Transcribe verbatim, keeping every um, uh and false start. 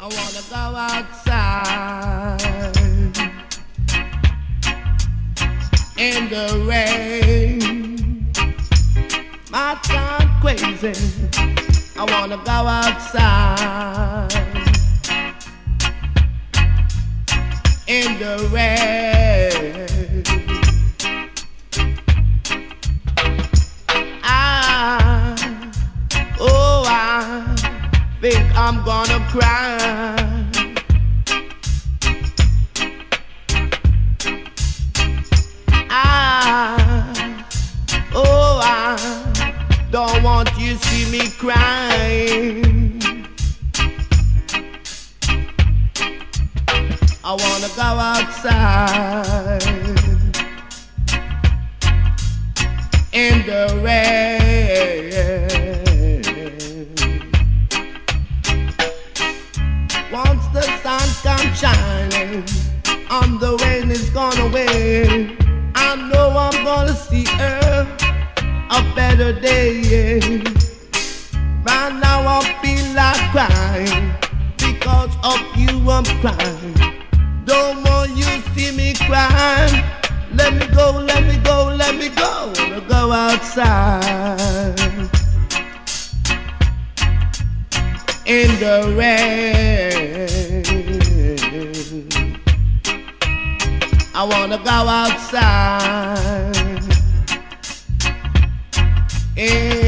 wanna go outside in the rain. My time crazy. I wanna go outside in the rain. I, oh, I think I'm gonna cry. I, oh, I don't want you to see me crying. I wanna go outside in the rain. Once the sun comes shining, and the rain is gone away, I know I'm gonna see her a better day. Right now I feel like crying, because of you I'm crying. Don't want you to see me crying. Let me go, let me go, let me go. Wanna go outside in the rain. I wanna go outside in